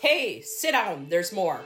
Hey, sit down, there's more.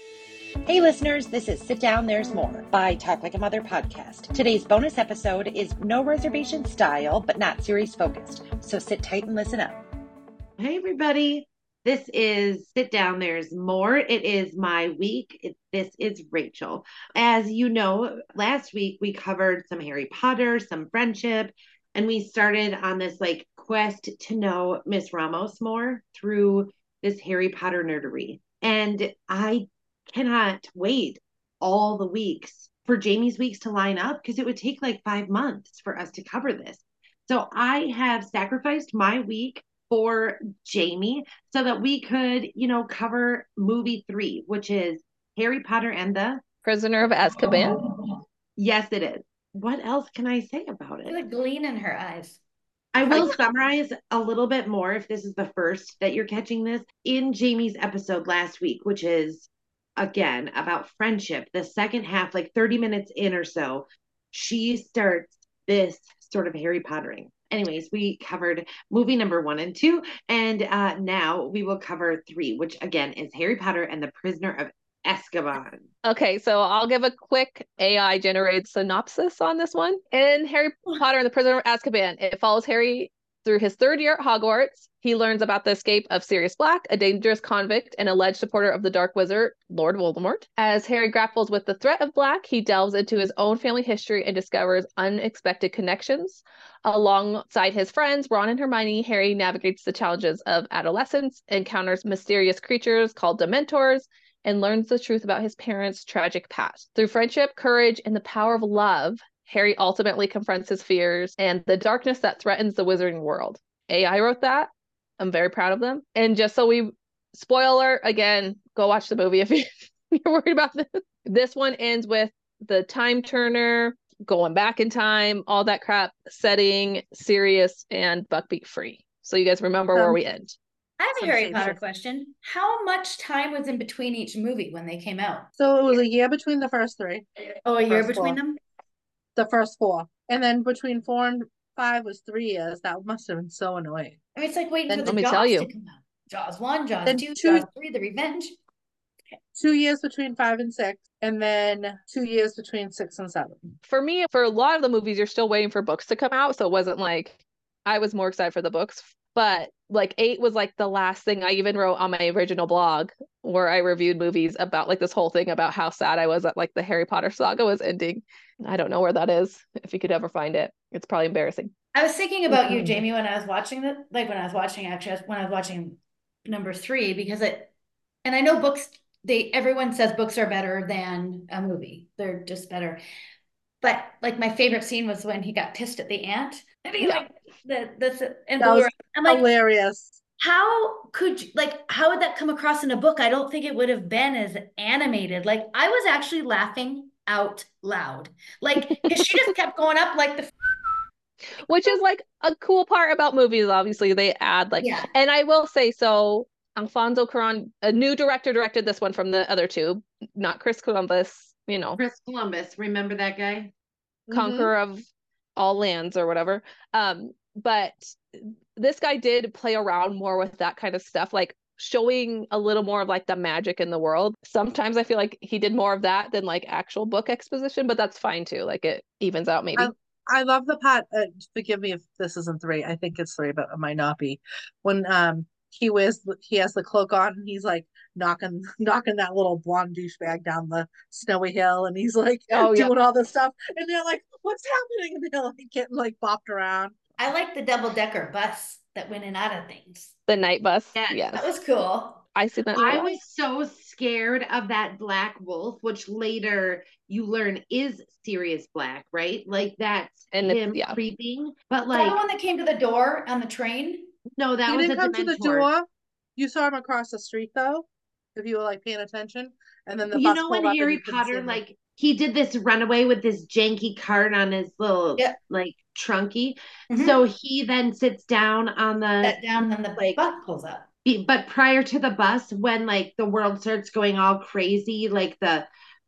Hey listeners, this is Sit Down, There's More by Talk Like a Mother podcast. Today's bonus episode is no reservation style, but not series focused. So sit tight and listen up. Hey everybody, this is Sit Down, There's More. It is my week. This is Rachel. As you know, last week we covered some Harry Potter, some friendship, and we started on this quest to know Miss Ramos more through this Harry Potter nerdery. And I cannot wait all the weeks for Jamie's weeks to line up because it would take like 5 months for us to cover this. So I have sacrificed my week for Jamie so that we could, cover movie 3, which is Harry Potter and the Prisoner of Azkaban. Yes, it is. What else can I say about it? The gleam in her eyes. I will summarize a little bit more if this is the first that you're catching this. In Jamie's episode last week, which is, again, about friendship, the second half, like 30 minutes in or so, she starts this sort of Harry Pottering. Anyways, we covered movie number 1 and 2, and now we will cover 3, which again is Harry Potter and the Prisoner of Azkaban. Okay, so I'll give a quick AI generated synopsis on this one. In Harry Potter and the Prisoner of Azkaban, it follows Harry through his 3rd year at Hogwarts. He learns about the escape of Sirius Black, a dangerous convict and alleged supporter of the Dark Wizard, Lord Voldemort. As Harry grapples with the threat of Black, he delves into his own family history and discovers unexpected connections. Alongside his friends, Ron and Hermione, Harry navigates the challenges of adolescence, encounters mysterious creatures called Dementors, and learns the truth about his parents' tragic past. Through friendship, courage, and the power of love, Harry ultimately confronts his fears and the darkness that threatens the wizarding world. AI wrote that. I'm very proud of them. And just so spoiler, again, go watch the movie if you're worried about this. This one ends with the time turner, going back in time, all that crap, setting Sirius and Buckbeak free. So you guys remember where we end. I have a Harry Potter question. How much time was in between each movie when they came out? So it was a year between the first 3. Oh, a year between them? The first 4. And then between 4 and 5 was 3 years. That must have been so annoying. I mean, it's like waiting for the Jaws to come out. Jaws 1, Jaws 2, Jaws 3, The Revenge. 2 years between 5 and 6, and then 2 years between 6 and 7. For me, for a lot of the movies, you're still waiting for books to come out. So it wasn't like I was more excited for the books. But 8 was the last thing I even wrote on my original blog where I reviewed movies about this whole thing about how sad I was that the Harry Potter saga was ending. I don't know where that is. If you could ever find it, it's probably embarrassing. I was thinking about you, Jamie, when I was watching when I was watching number 3, because and I know books, everyone says books are better than a movie. They're just better. But my favorite scene was when he got pissed at the ant. And he and that was hilarious. How could how would that come across in a book? I don't think it would have been as animated. I was actually laughing out loud. Because she just kept going up which is a cool part about movies. Obviously they add and I will say, so Alfonso Cuarón, a new director, directed this one from the other 2, not Chris Columbus, Chris Columbus, remember that guy? Conqueror of all lands or whatever. But this guy did play around more with that kind of stuff, showing a little more of the magic in the world. Sometimes I feel like he did more of that than actual book exposition, but that's fine too. It evens out maybe. I love the part. Forgive me if this isn't 3. I think it's 3, but it might not be. When he has the cloak on and he's knocking that little blonde douchebag down the snowy hill, and he's doing all this stuff, and they're like, "What's happening?" And they're getting bopped around. I like the double-decker bus that went in and out of things. The night bus. Yes. That was cool. I see that. I was so scared of that black wolf, which later you learn is Sirius Black, right? That's him creeping. But the one that came to the door on the train? No, that was didn't come Dementor. To the door. You saw him across the street though, if you were paying attention. And then the bus when Harry Potter he did this runaway with this janky cart on his little trunky. Mm-hmm. So he then sits down on and then the bus pulls up. But prior to the bus, when the world starts going all crazy, the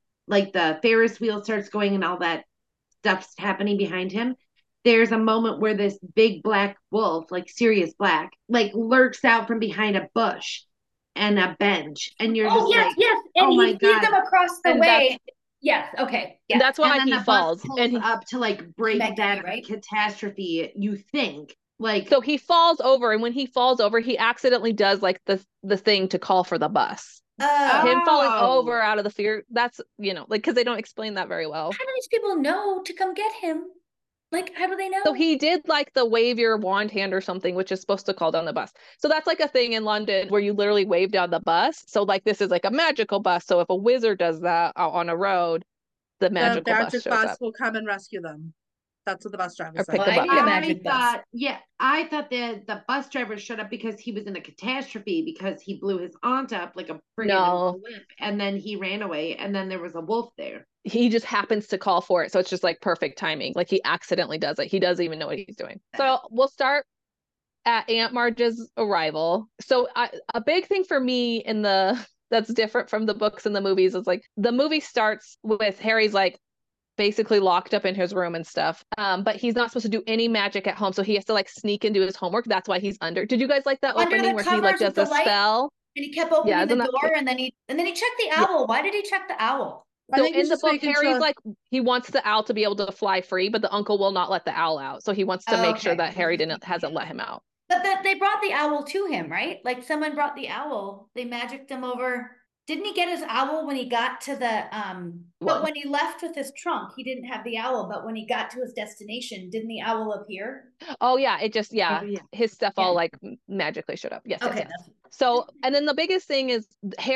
Ferris wheel starts going and all that stuff's happening behind him, there's a moment where this big black wolf, Sirius Black, lurks out from behind a bush and a bench, and you're Oh just yes, like, yes, and oh he my sees God. them across the And way. Yes, okay, and yes. that's And why then he the bus falls. pulls And up to like break Smack that dab, right? catastrophe, you think. Like, so he falls over, and when he falls over, he accidentally does like the thing to call for the bus. Oh, Him falling oh, over out of the fear, that's, like, because they don't explain that very well. how do these people know to come get him? Like, how do they know? So he did like the wave your wand hand or something, which is supposed to call down the bus. So that's like a thing in London where you literally wave down the bus. So like this is like a magical bus. So if a wizard does that out on a road, the The magical bus magic shows bus up will come and rescue them. That's what the bus driver or said. pick Well, them I up. need a I magic bus. thought, yeah, I thought that the bus driver showed up because he was in a catastrophe because he blew his aunt up like a friggin' No, blip, and then he ran away, and then there was a wolf there. he just happens to call for it. So it's just like perfect timing. Like he accidentally does it. He doesn't even know what he's doing. So we'll start at Aunt Marge's arrival. So a big thing for me in the that's different from the books and the movies is like the movie starts with Harry's like basically locked up in his room and stuff. But he's not supposed to do any magic at home, so he has to like sneak and do his homework. That's why he's under. Did you guys like that Under opening the where he like covers does with the the light, spell? and he kept Yeah, opening the isn't that door, cute? and then he checked the Yeah. owl. Why did he check the owl? I So think he's in the just book, making Harry's sure. like he wants the owl to be able to fly free, but the uncle will not let the owl out. So he wants to make sure Okay. that Harry hasn't let him out. But they brought the owl to him, right? Like someone brought the owl. They magicked him over. Didn't he get his owl when he got to the but One. when he left with his trunk, he didn't have the owl, but when he got to his destination, didn't the owl appear? Oh yeah, it just Oh, yeah. his stuff all Yeah. like magically showed up. Yes, Okay, yes, yes. So and then the biggest thing is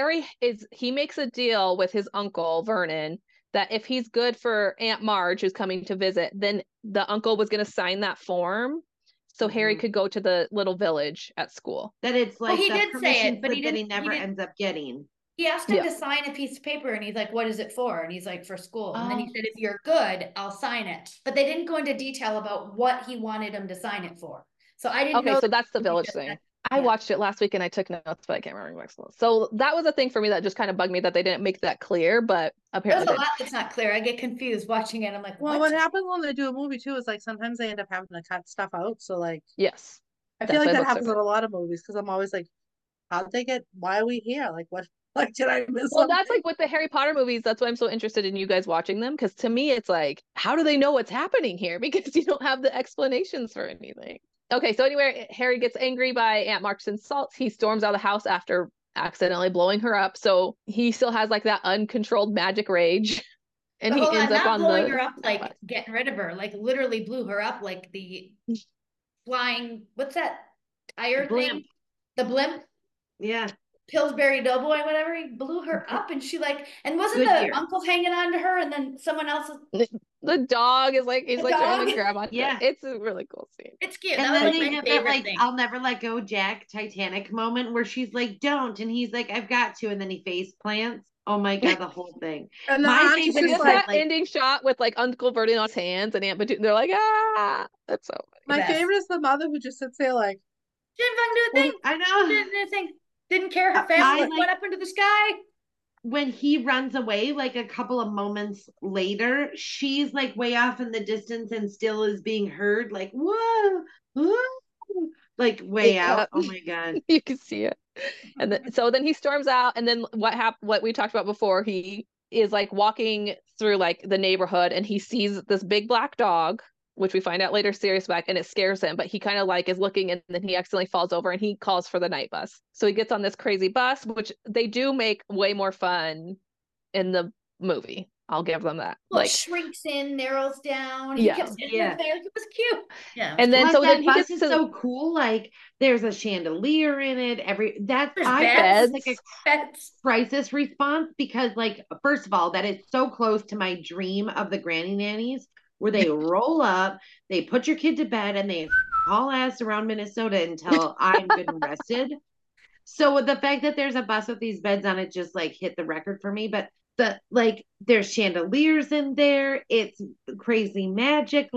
he makes a deal with his uncle Vernon that if he's good for Aunt Marge who's coming to visit, then the uncle was going to sign that form so Harry Mhm. could go to the little village at school. That it's Well, like he the did say permission it, but he slip that he didn't. never ends up getting. He asked him Yeah. to sign a piece of paper, and he's like, "What is it for?" And he's like, "For school." And then he Oh. said, "If you're good, I'll sign it." But they didn't go into detail about what he wanted him to sign it for. So I didn't Okay, know. so that's the He village just thing. said- I yeah. watched it last week and I took notes, but I can't remember next one. So that was a thing for me that just kind of bugged me that they didn't make that clear, but There's apparently a they lot that's not clear. I get confused watching it. I'm like, Well, what? what happens when they do a movie too is like sometimes they end up having to cut stuff out. So like yes. I feel That's like why that books are happens in good. a lot of movies because I'm always like, how'd they get? Why are we here? Like what? Like did I miss Well, something? that's like with the Harry Potter movies. That's why I'm so interested in you guys watching them. Because to me, it's like, how do they know what's happening here? Because you don't have the explanations for anything. Okay, so anyway, Harry gets angry by Aunt March's insults. He storms out of the house after accidentally blowing her up. So he still has like that uncontrolled magic rage. And But he hold ends on, up not on blowing the her up like getting rid of her, like literally blew her up like the flying, what's that tire Blimp. thing? The blimp, Yeah. Pillsbury Doughboy, whatever. He blew her up, and she like, and wasn't Goodyear. the uncle hanging on to her, and then someone else? the dog is like he's The like trying dog? to grab on. Yeah. It's a really cool scene. It's cute. And That was then like they my have that favorite like thing. I'll never let go Jack Titanic moment where she's like, don't, and he's like, I've got to, and then he face plants. Oh my God, the whole thing. And the My aunt is favorite just is Just like, that like ending shot with like Uncle Vernon on his hands and Aunt Petunia. They're like, ah, that's so funny. my best. favorite is the mother who just sits there like, Didn't fucking do a well, thing. I know Didn't do a thing. Didn't care. Her I family like- went up into the sky. when he runs away, like a couple of moments later, she's like way off in the distance and still is being heard, like, whoa, whoa, like way Yeah. out. Oh my God. You can see it. And then so then he storms out, and then what we talked about before, he is like walking through like the neighborhood and he sees this big black dog, which we find out later Sirius Black, and it scares him, but he kind of like is looking, and then he accidentally falls over and he calls for the night bus. So he gets on this crazy bus, which they do make way more fun in the movie. I'll give them that. Well, Like, it shrinks in, narrows down. He Yeah. kept sitting Yeah. there. It was cute. Yeah. and then Plus, so that then he bus gets is to so cool. Like, there's a chandelier in it. There's I beds. thought it was like a Beds. crisis response because, like, first of all, that is so close to my dream of the granny nannies where they roll up, they put your kid to bed, and they haul ass around Minnesota until I'm good and rested. So the fact that there's a bus with these beds on it just like hit the record for me. But there's chandeliers in there. It's crazy magic.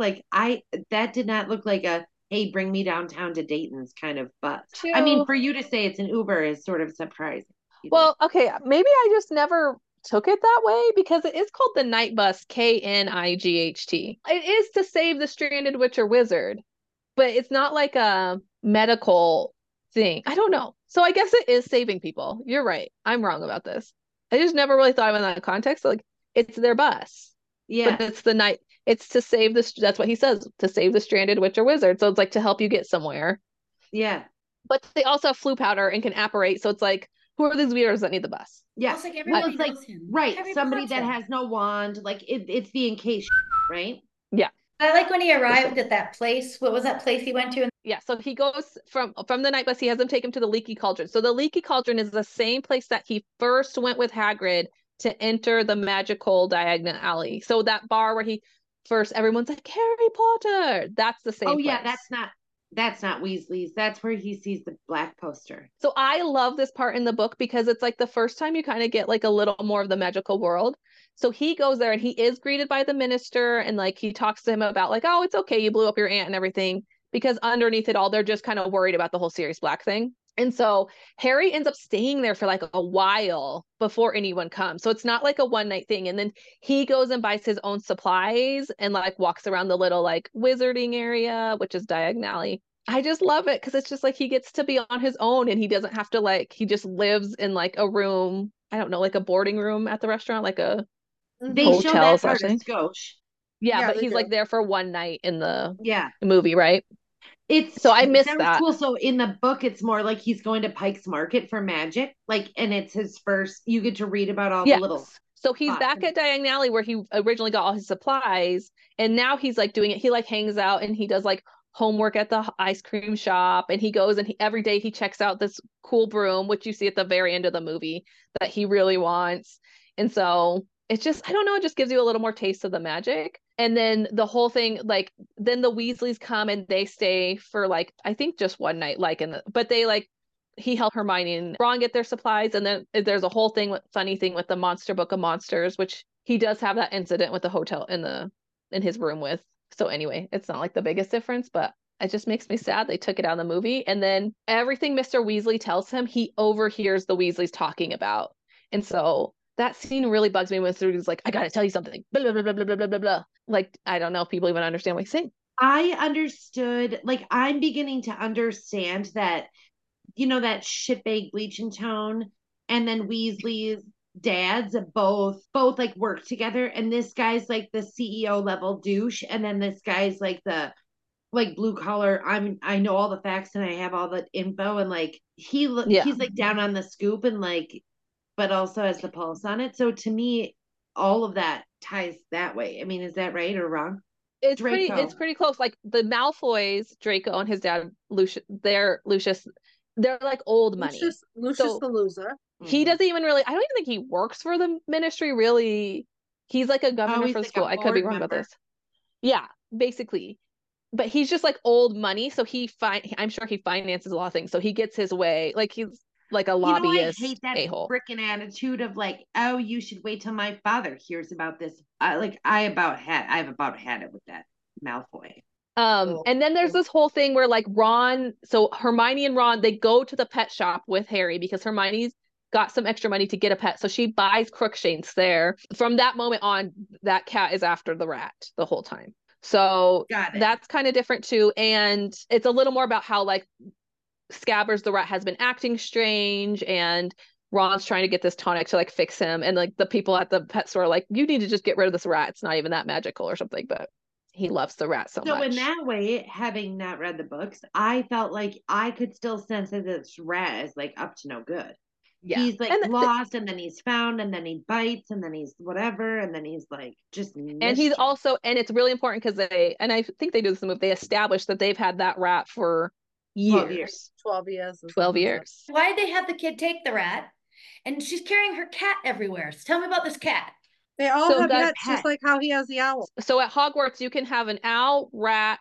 That did not look like a hey, bring me downtown to Dayton's kind of bus. I mean, for you to say it's an Uber is sort of surprising. Well, okay, maybe I just never took it that way because it is called the Night Bus, KNIGHT. It is to save the stranded witch or wizard, but it's not like a medical thing. I don't know. So I guess it is saving people. You're right. I'm wrong about this. I just never really thought of it in that context. Like it's their bus, Yeah. but it's the night. It's to save this. That's what he says, to save the stranded witch or wizard. So it's like to help you get somewhere. Yeah. But they also have flu powder and can apparate. So it's like, who are these weirdos that need the bus? Yeah. It's like Well, everybody it's like, knows him. right. Harry Somebody that Potter. has no wand. Like it's the in case, right? Yeah. I like when he arrived at that place. What was that place he went to? Yeah, so he goes from the night bus. He has them take him to the Leaky Cauldron. So the Leaky Cauldron is the same place that he first went with Hagrid to enter the magical Diagon Alley. So that bar where he first, everyone's like Harry Potter. That's the same. Oh yeah, place. that's not Weasley's. That's where he sees the black poster. So I love this part in the book because it's like the first time you kind of get like a little more of the magical world. So he goes there and he is greeted by the minister and like he talks to him about like, oh, it's okay, you blew up your aunt and everything. Because underneath it all, they're just kind of worried about the whole Sirius Black thing. And so Harry ends up staying there for like a while before anyone comes. So it's not like a one night thing. And then he goes and buys his own supplies and like walks around the little like wizarding area, which is Diagon Alley. I just love it because it's just like he gets to be on his own and he doesn't have to like, he just lives in like a room, I don't know, like a boarding room at the restaurant, like a They hotel show that slash part of thing. Scotch. Yeah, Yeah, but they he's do. like there for one night in the Yeah. movie, right? So I missed was that. cool. So in the book, it's more like he's going to Pike's Market for magic, like, and it's his first. You get to read about all the little. So he's spots. back at Diagon Alley where he originally got all his supplies, and now he's like doing it. He like hangs out and he does like homework at the ice cream shop, and he goes and every day he checks out this cool broom, which you see at the very end of the movie that he really wants. And so it's just, I don't know, it just gives you a little more taste of the magic. And then the whole thing, like, then the Weasleys come and they stay for like, I think just one night, like, but they like, he helped Hermione and Ron get their supplies. And then there's a whole funny thing with the Monster Book of Monsters, which he does have that incident with the hotel in his room with. So anyway, it's not like the biggest difference, but it just makes me sad they took it out of the movie. And then everything Mr. Weasley tells him, he overhears the Weasleys talking about. And so that scene really bugs me when he's like, I gotta tell you something. Blah, blah, blah, blah, blah, blah, blah, blah. Like, I don't know if people even understand what he's saying. I understood, like, I'm beginning to understand that, you know, that shitbag bleach and tone, and then Weasley's dads both like work together, and this guy's like the CEO level douche, and then this guy's like the like blue collar. I know all the facts and I have all the info, and like he's like down on the scoop and like, but also has the pulse on it. So to me, all of that ties that way. I mean, is that right or wrong? It's Draco. pretty close. Like the Malfoys, Draco and his dad Lucius, they're like old money. Lucius the loser. He doesn't even really, I don't even think he works for the ministry really. He's like a governor he's for the like school. a I could be board wrong about member. this. Yeah, basically. But he's just like old money, so I'm sure he finances a lot of things. So he gets his way. Like he's like a lobbyist I hate that a-hole. freaking attitude of like, oh, you should wait till my father hears about this. I've about had it with that Malfoy. And then there's this whole thing where like so Hermione and Ron, they go to the pet shop with Harry because Hermione's got some extra money to get a pet. So she buys Crookshanks there. From that moment on, that cat is after the rat the whole time. So that's kind of different too. And it's a little more about how like Scabbers the rat has been acting strange and Ron's trying to get this tonic to like fix him. And like the people at the pet store are like, you need to just get rid of this rat. It's not even that magical or something, but he loves the rat so much. So in that way, having not read the books, I felt like I could still sense that this rat is like up to no good. Yeah. He's like lost and then he's found and then he bites and then he's whatever and then he's like just mischief. And he's also, and it's really important because I think they do this in the movie, they established that they've had that rat for years. 12 years. 12 years. Why'd they have the kid take the rat? And she's carrying her cat everywhere. So tell me about this cat. They all have pets, just like how he has the owl. So at Hogwarts, you can have an owl, rat,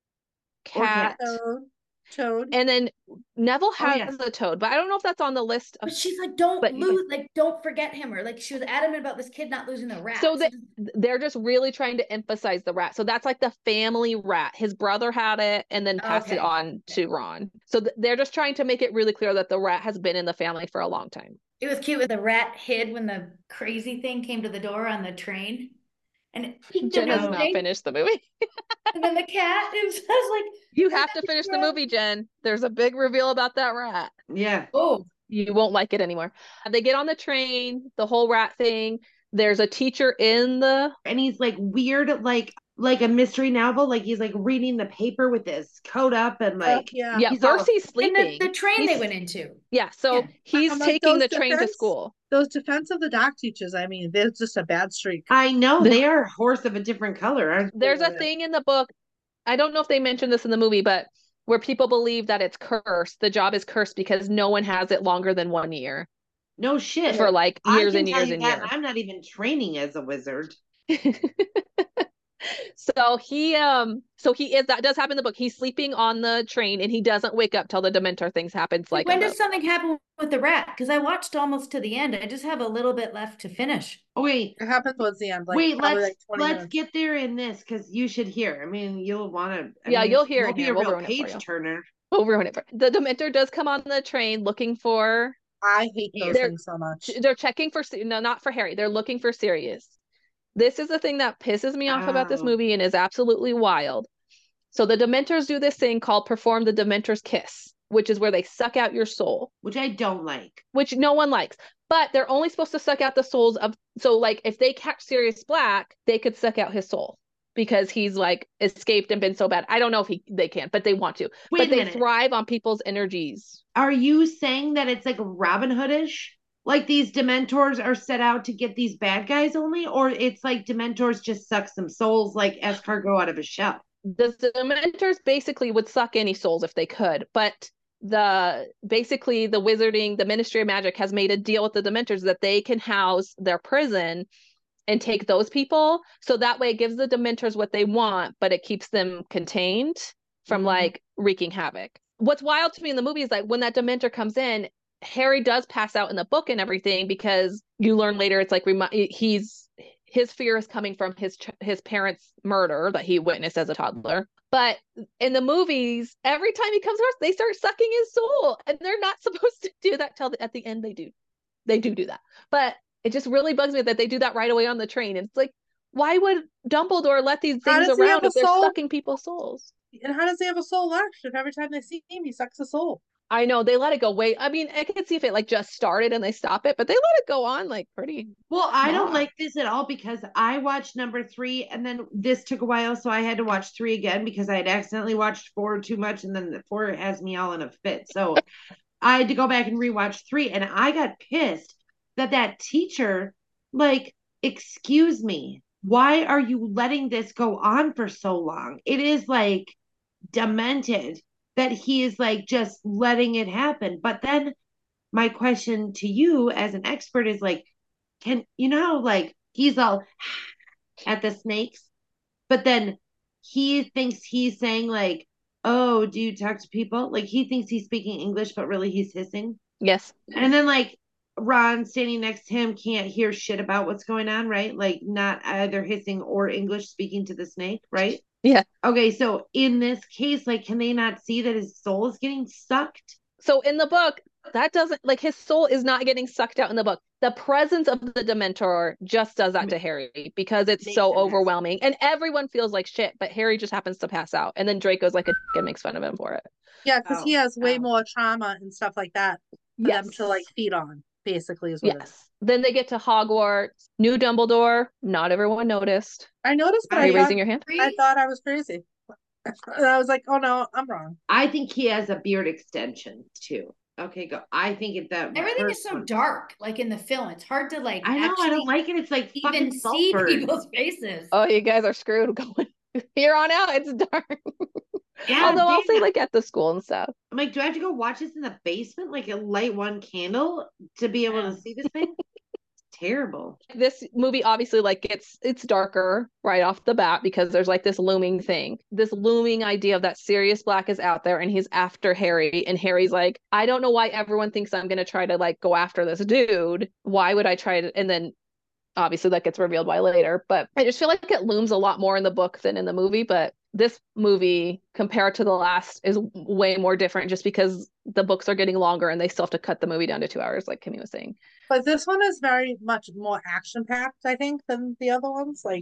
cat, toad. And then Neville has a toad, but I don't know if that's on the list. But she's like, don't forget him. Or like she was adamant about this kid not losing the rat. So they're just really trying to emphasize the rat. So that's like the family rat. His brother had it and then passed it on to Ron. So they're just trying to make it really clear that the rat has been in the family for a long time. It was cute when the rat hid when the crazy thing came to the door on the train. and peeked Jen under has the not sink. finished the movie. And then the cat, it was, I was like, You have to finish the movie, Jen. There's a big reveal about that rat. Yeah. oh, You won't like it anymore. They get on the train, the whole rat thing. There's a teacher in the And he's like weird, like a mystery novel. Like he's like reading the paper with his coat up and like yeah. yeah. he's First all- he's and sleeping. the train He's- they went into. Yeah, so Yeah. he's I'm like, taking those the train to defense- school. Those Defense of the Dock teachers, I mean, they're just a bad streak. I know they are a horse of a different color. There's a thing in the book. I don't know if they mentioned this in the movie, but where people believe that it's cursed. The job is cursed because no one has it longer than 1 year No shit. for like I years can and tell years you and that, years. I'm not even training as a wizard. So he is that does happen in the book. He's sleeping on the train and he doesn't wake up till the Dementor things happens. Like when in does the- something happen with the rat? Because I watched almost to the end. I just have a little bit left to finish. Oh wait, It happened towards the end. Like, wait, probably let's like 20 let's minutes. get there in this because you should hear. I mean, you'll want to. Yeah, you'll hear it Be here. a We'll real ruin it for page you. turner. We'll ruin it. The Dementor does come on the train looking for. I hate those They're- things so much. They're checking for no, not for Harry. They're looking for Sirius. This is the thing that pisses me off about this Oh. movie and is absolutely wild. So the Dementors do this thing called perform the Dementor's kiss, which is where they suck out your soul, Which I don't like. which no one likes. But they're only supposed to suck out the souls of. So like if they catch Sirius Black, they could suck out his soul because he's like escaped and been so bad. I don't know if they can, but they want to. Wait but a they minute. thrive on people's energies. Are you saying that it's like Robin Hoodish? Like these Dementors are set out to get these bad guys only, or it's like Dementors just suck some souls like escargot out of a shell? The Dementors basically would suck any souls if they could, but basically the wizarding, the Ministry of Magic has made a deal with the Dementors that they can house their prison and take those people. So that way it gives the Dementors what they want, but it keeps them contained from Mhm. like wreaking havoc. What's wild to me in the movie is like when that Dementor comes in, Harry does pass out in the book and everything because you learn later it's like his fear is coming from his parents' murder that he witnessed as a toddler. But in the movies, every time he comes across, they start sucking his soul, and they're not supposed to do that till at the end. They do that, but it just really bugs me that they do that right away on the train. And it's like, why would Dumbledore let these How things does he have around a if they're soul? sucking people's souls? And how does he have a soul left if every time they see him, he sucks a soul? I know they let it go way. I mean, I could see if it like just started and they stop it, but they let it go on like pretty. Well, I don't Wow. like this at all because I watched number 3 and then this took a while, so I had to watch 3 again because I had accidentally watched 4 too much, and then the 4 has me all in a fit. So I had to go back and rewatch 3, and I got pissed that teacher, like, excuse me, why are you letting this go on for so long? It is like demented that he is like just letting it happen. But then my question to you as an expert is like, can you know how like he's all at the snakes, but then he thinks he's saying like, oh, do you talk to people? Like he thinks he's speaking English, but really he's hissing. Yes. And then like Ron standing next to him can't hear shit about what's going on, right? Like not either hissing or English speaking to the snake, right? Yeah. Okay, so in this case, like, can they not see that his soul is getting sucked? So in the book, that doesn't like his soul is not getting sucked out in the book. The presence of the Dementor just does that to Harry because it's Makes so him pass overwhelming, and everyone feels like shit, but Harry just happens to pass out, and then Draco's like a dick and makes fun of him for it. Yeah, because he Oh, has way oh. more trauma and stuff like that for them to like feed on, basically is what it is. Yes. Then they get to Hogwarts. New Dumbledore. Not everyone noticed. I noticed, but Are I you thought, raising your hand? I thought I was crazy. And I was like, oh no, I'm wrong. I think he has a beard extension too. Okay, go. I think that Everything is first so one- dark, like in the film. It's hard to like I know. I actually don't like it. It's like even fucking see Saltburn. people's faces. Oh, you guys are screwed going here on out. It's dark. Yeah, Although I'll damn say it. like at the school and stuff. I'm like, do I have to go watch this in the basement, like a light one candle to be able to see this thing? It's terrible. This movie obviously like it's darker right off the bat because there's like this looming thing, this looming idea of that Sirius Black is out there and he's after Harry, and Harry's like, I don't know why everyone thinks I'm gonna try to like go after this dude. Why would I try to? And then obviously that gets revealed by later, but I just feel like it looms a lot more in the book than in the movie. But this movie compared to the last is way more different just because the books are getting longer and they still have to cut the movie down to 2 hours, like Kimmy was saying. But this one is very much more action packed, I think, than the other ones. Like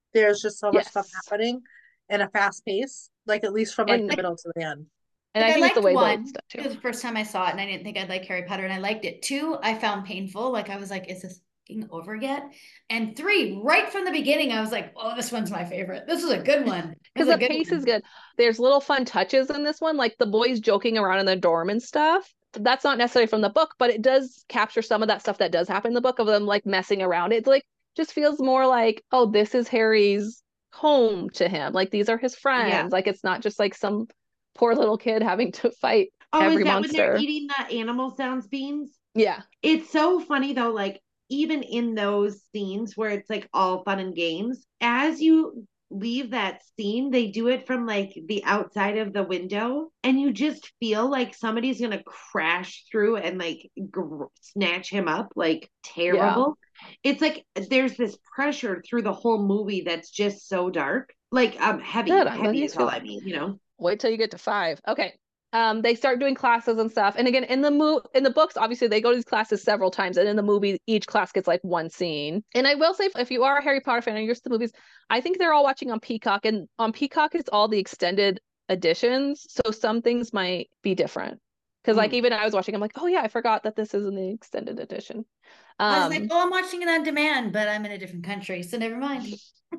there's just so much stuff Yes. happening in a fast pace, like at least from like And the middle to the end. and Like I I think it's the liked way that one it's done too. because the first time I saw it and I didn't think I'd like Harry Potter and I liked it. Two, I found painful. Like I was like, is this fucking over yet? And three, right from the beginning, I was like, oh, this one's my favorite. This is a good one. This Because is a the good pace one. is good. There's little fun touches in this one, like the boys joking around in the dorm and stuff. That's not necessarily from the book, but it does capture some of that stuff that does happen in the book of them like messing around. It's like just feels more like, oh, this is Harry's home to him. Like these are his Yeah. friends. Like it's not just like some poor little kid having to fight Oh, every is that when they're monster. eating the animal sounds beans? Yeah. It's so funny though, like even in those scenes where it's like all fun and games, as you leave that scene, they do it from like the outside of the window, and you just feel like somebody's gonna crash through and like snatch him up, like terrible. It's like there's this pressure through the whole movie that's just so dark, like heavy, Good. I'm heavy glad is you all feel I mean, you know. Wait till you get to 5. Okay. They start doing classes and stuff. And again, in the books, obviously they go to these classes several times, and in the movie, each class gets like one scene. And I will say, if you are a Harry Potter fan and you're used to the movies, I think they're all watching on Peacock, and on Peacock it's all the extended editions, so some things might be different. Because like even I was watching, I'm like, oh yeah, I forgot that this is in the extended edition. I was like, oh, I'm watching it on demand, but I'm in a different country, so never mind.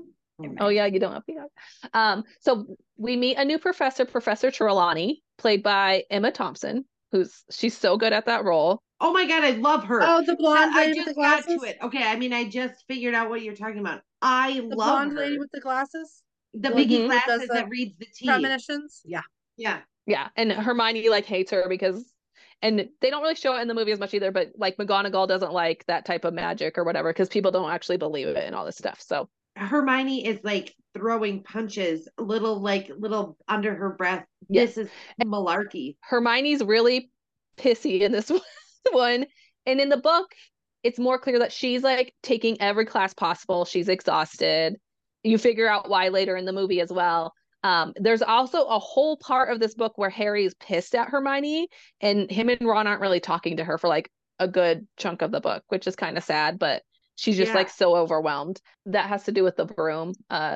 Oh yeah, you don't have Peacock. So we meet a new professor, Professor Trelawney, played by Emma Thompson, she's so good at that role. Oh my God, I love her. Oh, the blonde I lady with just the got glasses? to it. Okay, I mean, I just figured out what you're talking about. I The love blonde her. lady with the glasses? The The biggie lady that does glasses the that reads the tea. premonitions? Yeah. Yeah. Yeah, and Hermione like hates her because, and they don't really show it in the movie as much either, but like McGonagall doesn't like that type of magic or whatever because people don't actually believe it and all this stuff. So Hermione is like throwing punches, little under her breath. yeah, This is malarkey. Hermione's really pissy in this one, and in the book, it's more clear that she's like taking every class possible. She's exhausted. You figure out why later in the movie as well. There's also a whole part of this book where Harry's pissed at Hermione, and him and Ron aren't really talking to her for like a good chunk of the book, which is kind of sad, but she's just like so overwhelmed. That has to do with the broom.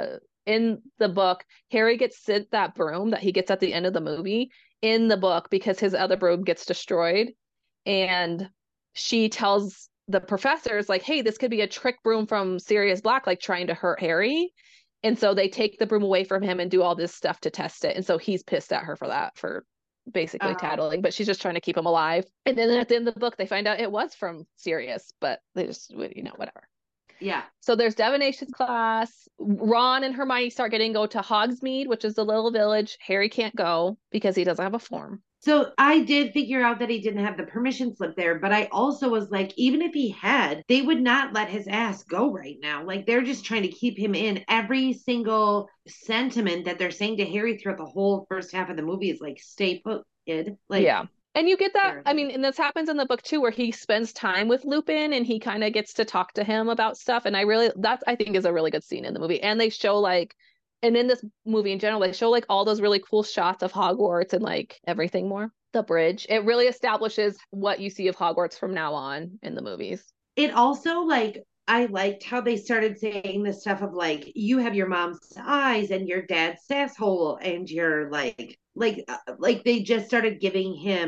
In the book, Harry gets sent that broom that he gets at the end of the movie in the book because his other broom gets destroyed. And she tells the professors, like, hey, this could be a trick broom from Sirius Black, like trying to hurt Harry. And so they take the broom away from him and do all this stuff to test it. And so he's pissed at her for that, for basically tattling, but she's just trying to keep him alive. And then at the end of the book, they find out it was from Sirius, but they just, whatever. Yeah. So there's divination class. Ron and Hermione start getting go to Hogsmeade, which is the little village. Harry can't go because he doesn't have a form. So I did figure out that he didn't have the permission slip there, but I also was like, even if he had, they would not let his ass go right now. Like they're just trying to keep him in. Every single sentiment that they're saying to Harry throughout the whole first half of the movie is like, stay put, kid. Like, yeah. And you get that, I mean, and this happens in the book too, where he spends time with Lupin and he kind of gets to talk to him about stuff. And I think is a really good scene in the movie. And they show like, and in this movie in general, they show like all those really cool shots of Hogwarts and like everything more. The bridge. It really establishes what you see of Hogwarts from now on in the movies. It also like, I liked how they started saying this stuff of like, you have your mom's eyes and your dad's sasshole and you're like they just started giving him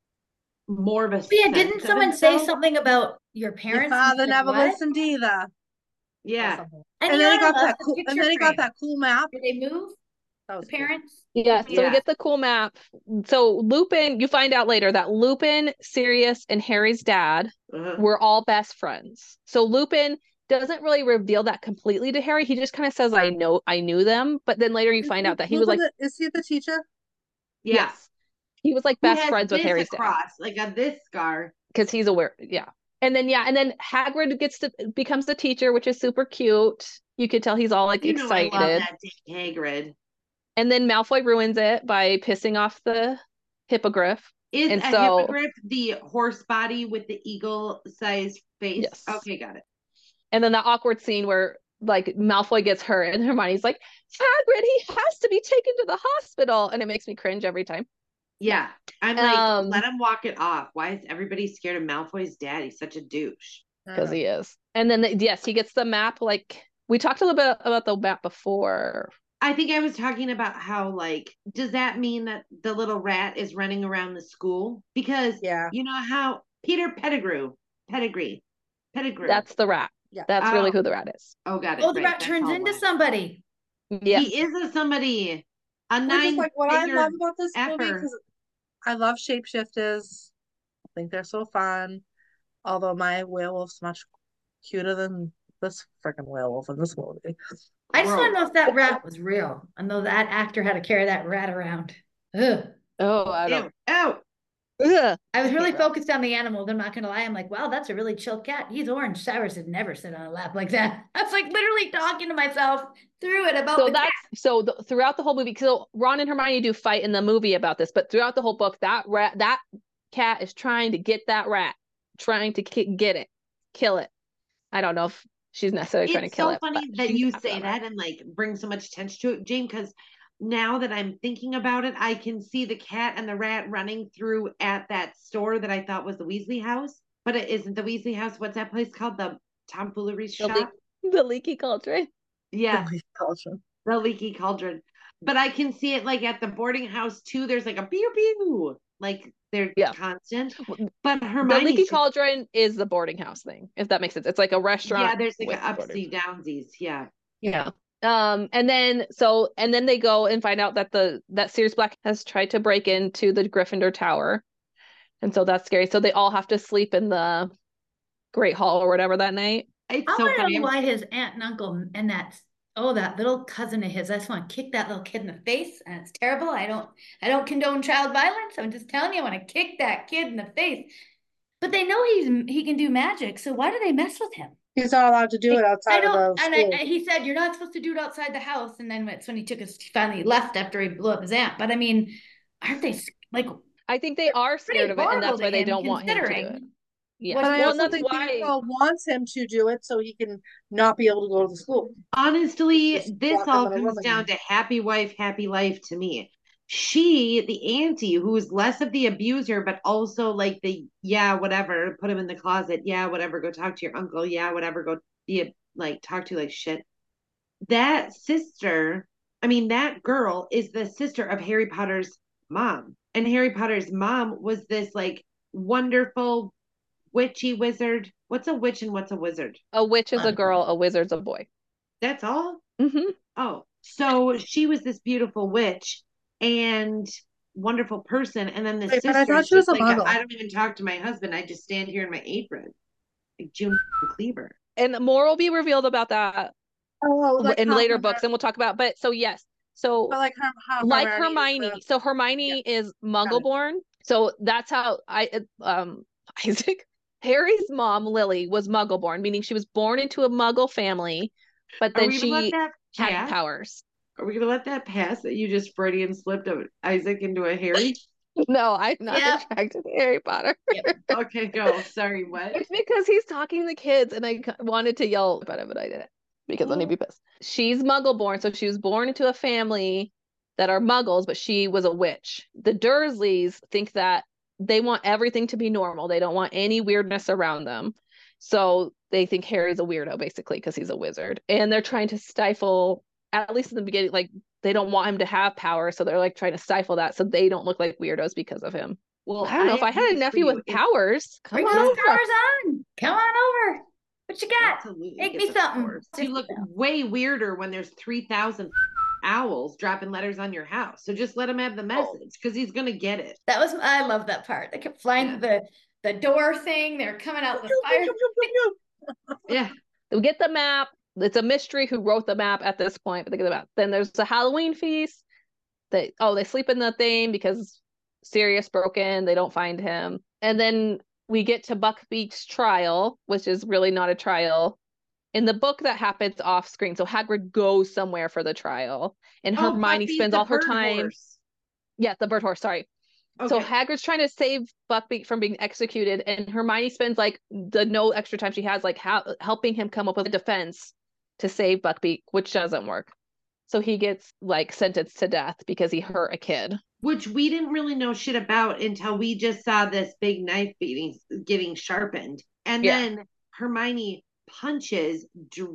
more of a yeah, didn't someone say something about your parents? Your father never listened either. Yeah. And then he got that cool, and then he got that cool map. Did they move? The parents? Cool. Yeah, so we get the cool map. So Lupin, you find out later that Lupin, Sirius, and Harry's dad were all best friends. So Lupin doesn't really reveal that completely to Harry. He just kind of says, I knew them. But then later you find out that he was like, is he the teacher? Yes. He was like best friends with Harry's dad. Like on this scar. Because he's aware. Yeah. And then Hagrid becomes the teacher, which is super cute. You could tell he's all like excited. I love that Hagrid. And then Malfoy ruins it by pissing off the hippogriff. Is a hippogriff the horse body with the eagle-sized face? Yes. Okay, got it. And then that awkward scene where like Malfoy gets hurt and Hermione's like, Hagrid, he has to be taken to the hospital. And it makes me cringe every time. Yeah. I'm like, let him walk it off. Why is everybody scared of Malfoy's dad? He's such a douche. Because he is. And then, he gets the map like We talked a little bit about the map before. I think I was talking about how, like, does that mean that the little rat is running around the school? Because Yeah. you know how Peter Pettigrew. That's the rat. Yeah. That's really who the rat is. Oh, got it. Oh, the right. rat That's turns all into one. somebody. Yeah. He is a somebody. A Which is like what I love about this movie, effer. because I love shapeshifters. I think they're so fun. Although my werewolf's much cuter than this freaking werewolf in this movie. I just want to know if that rat was real. I know that actor had to carry that rat around. Ugh. Oh, I don't. Ew. Ugh. I was really Right. focused on the animals. I'm not gonna lie. I'm like, wow, that's a really chill cat. He's orange. Cyrus would never sit on a lap like that. I was like literally talking to myself through it about So the that's cat. so throughout the whole movie. So Ron and Hermione do fight in the movie about this, but throughout the whole book, that cat is trying to get that rat, trying to get it, kill it. I don't know if she's necessarily trying to kill it. It's so funny but that she's you after say rat. that and like bring so much attention to it, Jane, because now that I'm thinking about it, I can see the cat and the rat running through at that store that I thought was the Weasley house, but it isn't the Weasley house. What's that place called? The Tomfoolery shop? The leaky cauldron. Yeah, Culture. the Leaky Cauldron. But I can see it like at the boarding house too. There's like a pew pew, like they're constant. But Hermione, The Leaky Cauldron is the boarding house thing, if that makes sense. It's like a restaurant. Yeah, there's like with an boarders. upsy downsies. Yeah. Yeah. And then they go and find out that that Sirius Black has tried to break into the Gryffindor Tower. And so that's scary. So they all have to sleep in the Great Hall or whatever that night. It's I so want to funny. know why his aunt and uncle and that little cousin of his. I just want to kick that little kid in the face, and it's terrible. I don't condone child violence. I'm just telling you, I want to kick that kid in the face. But they know he can do magic, so why do they mess with him? He's not allowed to do it outside of the school. And he said you're not supposed to do it outside the house. And then it's when he finally left after he blew up his aunt. But I mean, aren't they like? I think they are scared of it, and that's why they don't want him to do it. Yeah, but I well, also that's think why the girl wants him to do it so he can not be able to go to the school. Honestly, Just this lock him all in a comes room down again. to happy wife, happy life to me. She, the auntie, who's less of the abuser, but also like the yeah, whatever, put him in the closet, yeah, whatever, go talk to your uncle, yeah, whatever, go be like talk to like shit. That sister, I mean, that girl is the sister of Harry Potter's mom. And Harry Potter's mom was this like wonderful witchy wizard. What's a witch and what's a wizard? a witch is a girl, a wizard's a boy. That's all? Mm-hmm. Oh, so she was this beautiful witch and wonderful person. And then the Wait, but sister I thought is she was just a like, muggle. I don't even talk to my husband. I just stand here in my apron. Like June Cleaver. And more will be revealed about that Like in how later Hermione- books, and we'll talk about. But so yes, so But like how like Hermione Hermione. is So Hermione is Muggle-born. So that's how Isaac Harry's mom Lily was Muggle-born, meaning she was born into a Muggle family, but Are then we gonna let she that had pass? powers. Are we gonna let that pass that you just Freudian slipped of Isaac into a Harry? No, I'm not Yep. attracted to Harry Potter. Okay, go. Sorry, what? It's because he's talking to the kids, and I wanted to yell about it, but I didn't because then he'd be pissed. She's Muggle-born, so she was born into a family that are Muggles, but she was a witch. The Dursleys think that they want everything to be normal. They don't want any weirdness around them. So they think Harry's a weirdo, basically, because he's a wizard. And they're trying to stifle, at least in the beginning, like they don't want him to have power. So they're like trying to stifle that so they don't look like weirdos because of him. Well, I don't know if I have had a news for nephew you. with powers. Come Bring on those over. powers on. Come on over. What you got? Absolutely. Make get me the something. powers. You look way weirder when there's 3,000 owls dropping letters on your house. So just let him have the message because he's gonna get it. I love that part. They kept flying through the door thing. They're coming out the fire. Yeah. We get the map. It's a mystery who wrote the map at this point, but they get the map. Then there's the Halloween feast. They sleep in the thing because Sirius broke in. They don't find him. And then we get to Buckbeak's trial, which is really not a trial. In the book, that happens off screen. So Hagrid goes somewhere for the trial, and Hermione Buckbeak, spends the all her bird time. horse. Yeah, the bird horse. Sorry. So Okay. Hagrid's trying to save Buckbeak from being executed, and Hermione spends like the no extra time she has, like helping him come up with a defense to save Buckbeak, which doesn't work. So he gets like sentenced to death because he hurt a kid. Which we didn't really know shit about until we just saw this big knife getting sharpened. And Yeah. then Hermione punches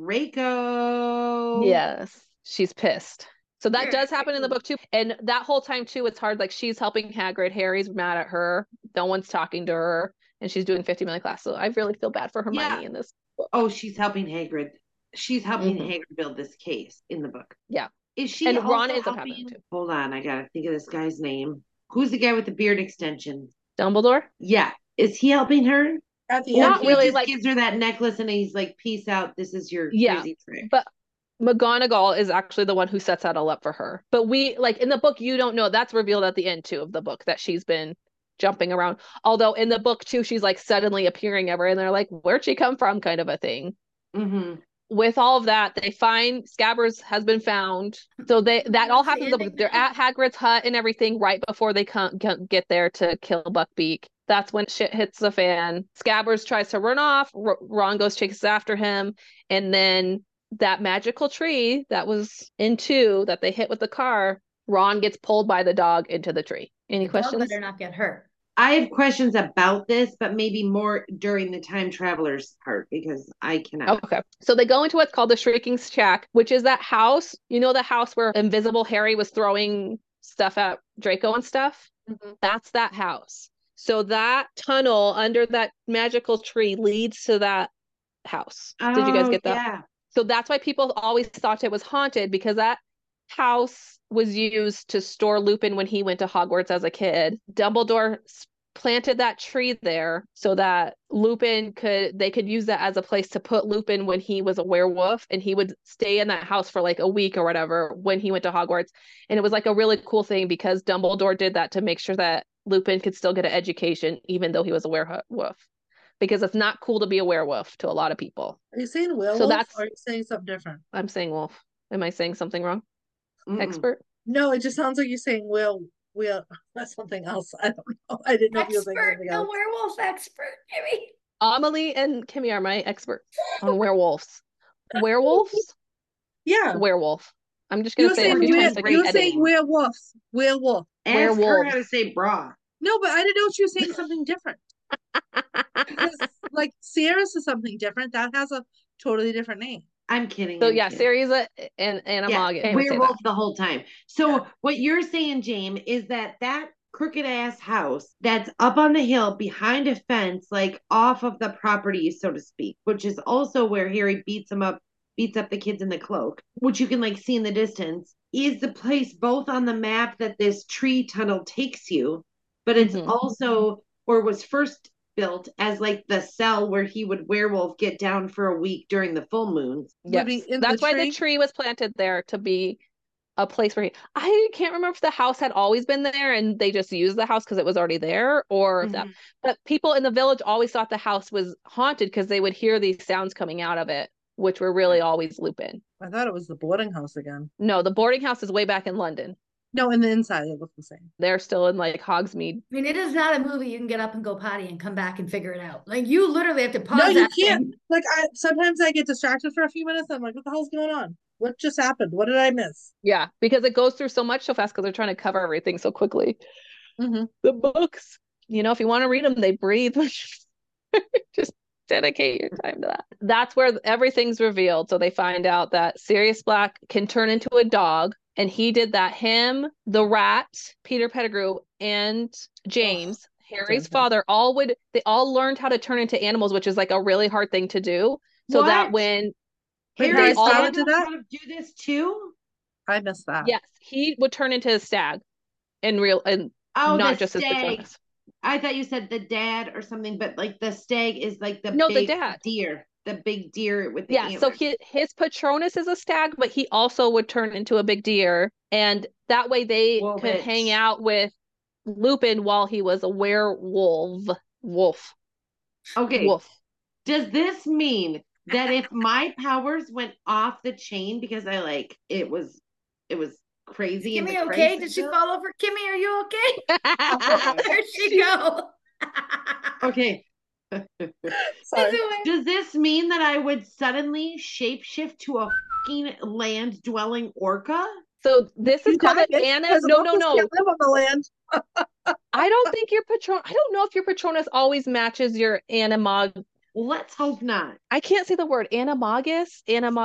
Draco. Yes, she's pissed. So that does happen in the book too. And that whole time too, it's hard. Like she's helping Hagrid. Harry's mad at her. No one's talking to her. And she's doing 50 million class. So I really feel bad for Hermione in this book. Oh, she's helping Hagrid. She's helping Hagrid build this case in the book. Yeah. Is she? And also Ron ends up helping? having too. Hold on, I gotta think of this guy's name. Who's the guy with the beard extension? Dumbledore? Yeah. Is he helping her? At the Not end, really, Just like- gives her that necklace and he's like, peace out. This is your crazy trick. But McGonagall is actually the one who sets that all up for her. But we, like in the book, you don't know. That's revealed at the end too of the book that she's been jumping around. Although in the book too, she's like suddenly appearing everywhere and they're like, where'd she come from? Kind of a thing. Mm-hmm. With all of that, they find Scabbers has been found. So that all happens in the book. They're at Hagrid's hut and everything right before they get there to kill Buckbeak. That's when shit hits the fan. Scabbers tries to run off. Ron goes chases after him. And then that magical tree that was in 2 that they hit with the car, Ron gets pulled by the dog into the tree. Any questions? Better not get hurt. I have questions about this, but maybe more during the time travelers part because I cannot. Okay. So they go into what's called the Shrieking Shack, which is that house. You know, the house where Invisible Harry was throwing stuff at Draco and stuff? Mhm. That's that house. So that tunnel under that magical tree leads to that house. Did you guys get that? Yeah. So that's why people always thought it was haunted, because that house was used to store Lupin when he went to Hogwarts as a kid. Dumbledore planted that tree there so that they could use that as a place to put Lupin when he was a werewolf, and he would stay in that house for like a week or whatever when he went to Hogwarts. And it was like a really cool thing because Dumbledore did that to make sure that Lupin could still get an education even though he was a werewolf, because it's not cool to be a werewolf to a lot of people. Are you saying werewolf that's- or are you saying something different? I'm saying wolf. Am I saying something wrong? Mm-mm. Expert? No, it just sounds like you're saying will that's something else. I don't know. I didn't know if you were saying Expert, something the else. werewolf expert, Jimmy. Amelie and Kimmy are my experts on werewolves. Werewolves? Yeah. Werewolf. I'm just You going were to say it a saying few times. were- you were editing. saying werewolves. Werewolf. Ask her how to Werewolves. say bra. No, but I didn't know if you were saying something different. Because like Sirius is something different. That has a totally different name. I'm kidding. So I'm yeah, kidding. Sirius and Animag. Yeah, werewolf the whole time. So what you're saying, James, is that crooked ass house that's up on the hill behind a fence, like off of the property, so to speak, which is also where Harry beats up the kids in the cloak, which you can like see in the distance, is the place both on the map that this tree tunnel takes you, but it's also or was first built as like the cell where he would werewolf get down for a week during the full moons. Yes. Would be in That's the why tree? the tree was planted there, to be a place where I can't remember if the house had always been there and they just used the house because it was already there, or if that, but people in the village always thought the house was haunted because they would hear these sounds coming out of it, which were really always Lupin. I thought it was the boarding house again. No, the boarding house is way back in London. No, in the inside it looked the same. They're still in like Hogsmeade. I mean, it is not a movie you can get up and go potty and come back and figure it out. Like you literally have to pause. No, you that can't. thing. Like sometimes I get distracted for a few minutes. I'm like, what the hell's going on? What just happened? What did I miss? Yeah, because it goes through so much so fast because they're trying to cover everything so quickly. Mm-hmm. The books, if you want to read them, they breathe. Just dedicate your time to that. That's where everything's revealed. So they find out that Sirius Black can turn into a dog, and he did that. Him, the rat, Peter Pettigrew, and James, Harry's father, they all learned how to turn into animals, which is like a really hard thing to do. So that What? when Wait, Harry's all father did that? how to do this too? I missed that. yes, he would turn into a stag in real and Oh, not the just his stag. Patronus. I thought you said the dad or something, but like the stag is like the No, the big dad. deer. The big deer with the Yeah, so antlers. his Patronus is a stag, but he also would turn into a big deer, and that way they Wolf could it. hang out with Lupin while he was a werewolf. Wolf. Okay. Wolf. Does this mean that if my powers went off the chain because it was crazy in Kimmy, the okay? crisis Did she zone? fall over? Kimmy, are you okay? There she go. Okay. Sorry. Does this mean that I would suddenly shapeshift to a fucking land dwelling orca? So this is You called got an it, Anna. because No, orcas can't live on the land. I don't think your Patronus. I don't know if your Patronus always matches your Animag Let's hope not. I can't say the word animagus.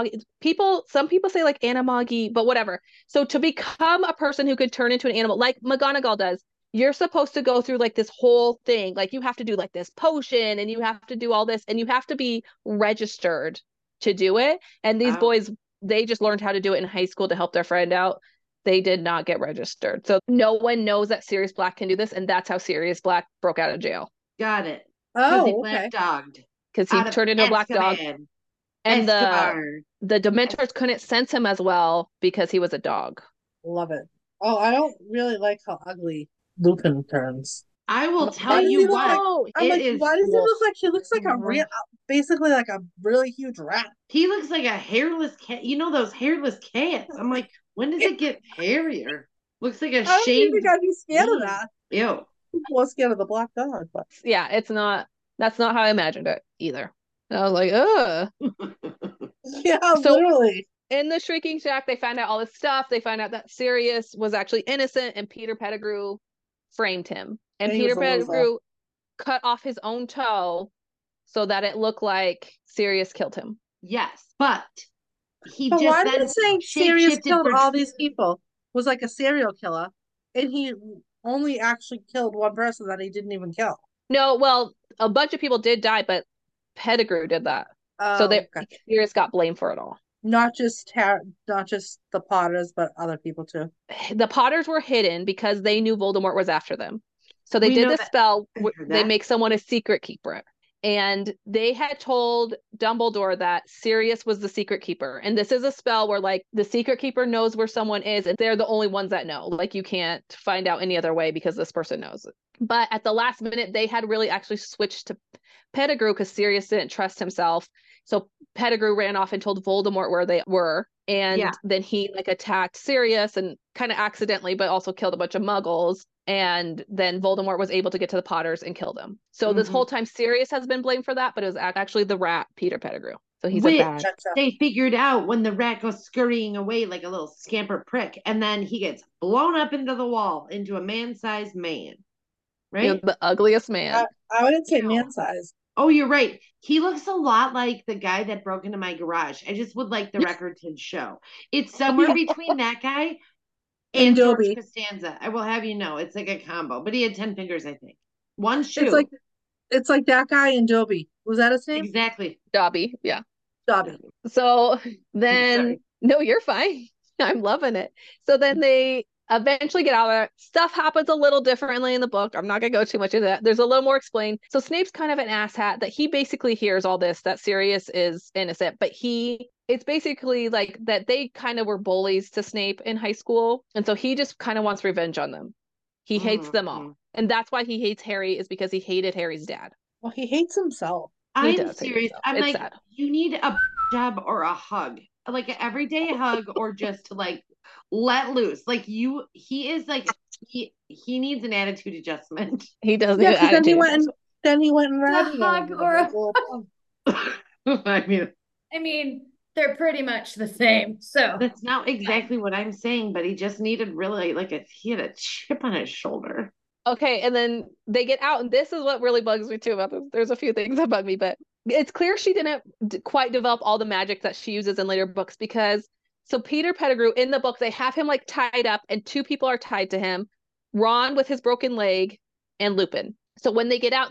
Some people say like animagi, but whatever. So to become a person who could turn into an animal, like McGonagall does, you're supposed to go through like this whole thing. Like you have to do like this potion and you have to do all this and you have to be registered to do it. And these Oh. boys, they just learned how to do it in high school to help their friend out. They did not get registered. So no one knows that Sirius Black can do this. And that's how Sirius Black broke out of jail. Got it. Because he Oh, black okay. dogged Because he out of turned into a black dog. Azkaban. And Escobar. the Dementors couldn't sense him as well because he was a dog. Love it. Oh, I don't really like how ugly Lupin turns. I will Why tell does he you look like- what. I'm It like, is. why does he look like he looks like a real, basically like a really huge rat? He looks like a hairless cat. You know those hairless cats. I'm like, when does it get hairier? Looks like a I don't shaved. think I'd be scared of bean. that. Ew. I'm more scared of the black dog, but Yeah, that's not how I imagined it either. And I was like, ugh. yeah, So- literally. In the Shrieking Shack, they find out all this stuff. They find out that Sirius was actually innocent and Peter Pettigrew framed him. And And he Peter was a loser. Pettigrew cut off his own toe so that it looked like Sirius killed him. Yes, but he But just why then did it say Sirius shapeshifted killed for all these people? Was like a serial killer, and he only actually killed one person that he didn't even kill. No, well, a bunch of people did die, but Pettigrew did that. So Okay. Sirius got blamed for it all. Not just the Potters, but other people too. The Potters were hidden because they knew Voldemort was after them. So they We did know this that. spell I where heard they that. make someone a secret keeper. And they had told Dumbledore that Sirius was the secret keeper. And this is a spell where like the secret keeper knows where someone is and they're the only ones that know. Like you can't find out any other way because this person knows it. But at the last minute, they had really actually switched to Pettigrew because Sirius didn't trust himself. So Pettigrew ran off and told Voldemort where they were. And Yeah. then he like attacked Sirius and kind of accidentally, but also killed a bunch of muggles. And then Voldemort was able to get to the Potters and kill them. So this Mhm. whole time Sirius has been blamed for that, but it was actually the rat, Peter Pettigrew. So he's Which a bad. they figured out when the rat goes scurrying away like a little scamper prick, and then he gets blown up into the wall into a man-sized man. Right? You know, the ugliest man. I wouldn't say Ew. man size. Oh, you're right. He looks a lot like the guy that broke into my garage. I just would like the record to show. It's somewhere between that guy and And George Dobby. Costanza. I will have you know, it's like a combo. But he had 10 fingers, I think. One shoe. It's like that guy in Dobby. Was that his name? Exactly. Dobby. Yeah. Dobby. So then, Sorry. no, you're fine. I'm loving it. So then they eventually get out of it. Stuff happens a little differently in the book. I'm not going to go too much into that. There's a little more explained. So Snape's kind of an asshat that he basically hears all this, that Sirius is innocent, but it's basically like that they kind of were bullies to Snape in high school. And so he just kind of wants revenge on them. He hates them all. Mhm. And that's why he hates Harry, is because he hated Harry's dad. Well, he hates himself. He I'm does hate serious. himself. I'm It's like, sad. you need a job or a hug, like an everyday hug, or just to like let loose. Like he is like he needs an attitude adjustment. He does need Yeah, an because then he attitude. went and ratted hug on him. or a- Like a little punk. I I mean, they're pretty much the same. So that's not exactly what I'm saying, but he just needed really he had a chip on his shoulder. Okay, and then they get out, and this is what really bugs me too about this. There's a few things that bug me, but it's clear she didn't quite develop all the magic that she uses in later books because so Peter Pettigrew in the book, they have him like tied up, and two people are tied to him, Ron with his broken leg and Lupin. So when they get out,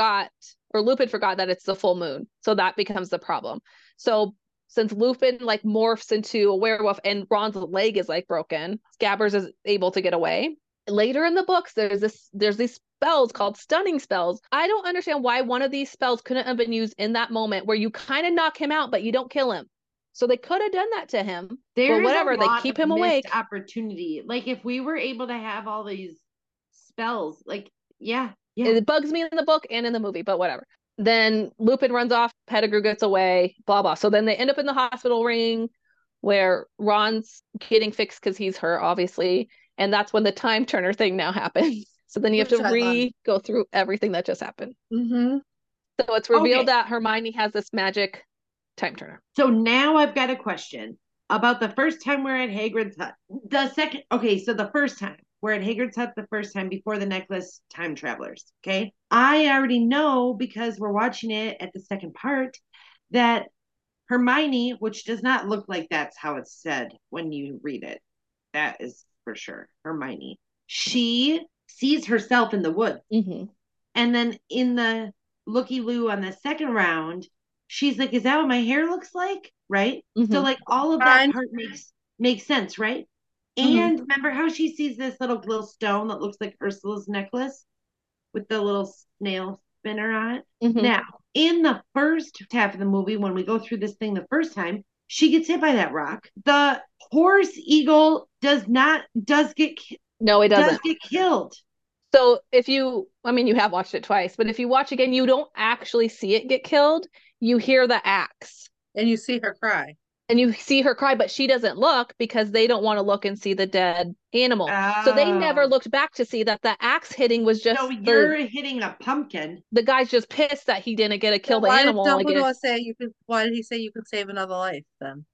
Lupin forgot that it's the full moon. So that becomes the problem. So since Lupin like morphs into a werewolf and Ron's leg is like broken, Scabbers is able to get away. Later in the books, there's these spells called stunning spells. I don't understand why one of these spells couldn't have been used in that moment where you kind of knock him out, but you don't kill him. So they could have done that to him. There is whatever, a they lot keep of him awake. missed opportunity. Like if we were able to have all these spells, like yeah. It bugs me in the book and in the movie, but whatever. Then Lupin runs off, Pettigrew gets away, blah, blah. So then they end up in the hospital ring where Ron's getting fixed because he's hurt, obviously. And that's when the time turner thing now happens. So then you have to go through everything that just happened. Mm-hmm. So it's revealed Okay. that Hermione has this magic time turner. So now I've got a question about the first time we're at Hagrid's hut. So the first time, we're at Hagrid's hut the first time before the necklace time travelers. Okay. I already know because we're watching it at the second part that Hermione, which does not look like that's how it's said when you read it. That is for sure. Hermione. She sees herself in the woods. Mm-hmm. And then in the looky loo on the second round, she's like, is that what my hair looks like? Right. Mm-hmm. So like all of that part makes sense, right? Mm-hmm. And remember how she sees this little stone that looks like Ursula's necklace with the little snail spinner on it? Mm-hmm. Now, in the first half of the movie, when we go through this thing the first time, she gets hit by that rock. The horse eagle does get killed. So you have watched it twice, but if you watch again, you don't actually see it get killed. You hear the axe. And you see her cry. And you see her cry, but she doesn't look because they don't want to look and see the dead animal. So they never looked back to see that the axe hitting was just. So you're hitting a pumpkin. The guy's just pissed that he didn't get to kill the animal. Why did he say you can save another life then?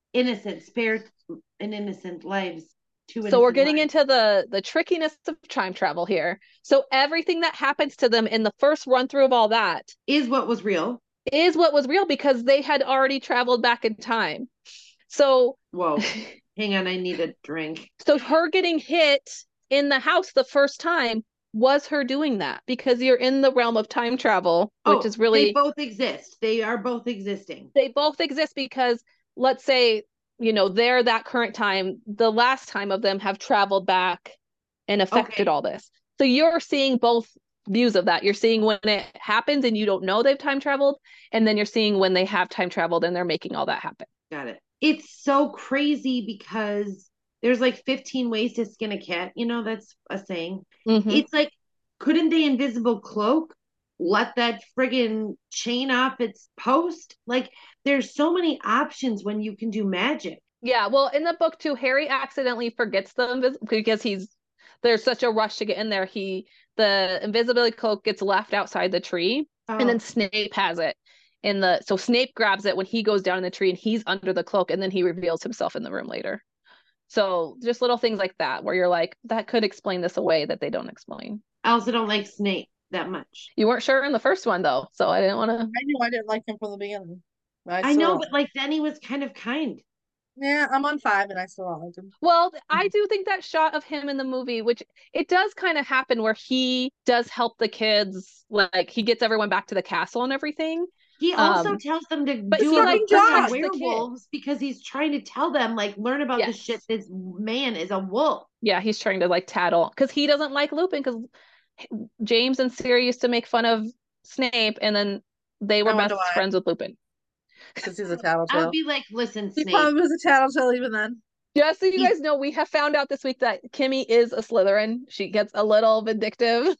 Spare an innocent lives. So we're getting into the trickiness of time travel here. So everything that happens to them in the first run through of all that is what was real because they had already traveled back in time. So whoa, hang on, I need a drink. So her getting hit in the house the first time was her doing that because you're in the realm of time travel, which is really they both exist. They are both existing. They both exist because let's say they're that current time, the last time of them have traveled back and affected all this. So you're seeing both views of that. You're seeing when it happens and you don't know they've time traveled, and then you're seeing when they have time traveled and they're making all that happen. Got it. It's so crazy because there's like 15 ways to skin a cat. That's a saying. Mm-hmm. It's like, couldn't they invisible cloak? Let that friggin' chain off its post? Like, there's so many options when you can do magic. Yeah, well, in the book too, Harry accidentally forgets because there's such a rush to get in there. The invisibility cloak gets left outside the tree, and then Snape has it so Snape grabs it when he goes down in the tree, and he's under the cloak, and then he reveals himself in the room later. So just little things like that where you're like, that could explain this away that they don't explain. I also don't like Snape that much. You weren't sure in the first one though, so I didn't want to. I knew I didn't like him from the beginning. I know, but like then he was kind of kind. Yeah, I'm on 5 and I still don't like him. Well, I do think that shot of him in the movie, which it does kind of happen where he does help the kids, like he gets everyone back to the castle and everything. He also tells them to do werewolves because he's trying to tell them, like, learn about the shit. This man is a wolf. Yeah, he's trying to like tattle because he doesn't like Lupin because James and Siri used to make fun of Snape, and then they were best friends with Lupin. Because he's a tattletale. I would be like, listen, Snape. He probably was a tattletale even then. Just so you guys know, we have found out this week that Kimmy is a Slytherin. She gets a little vindictive.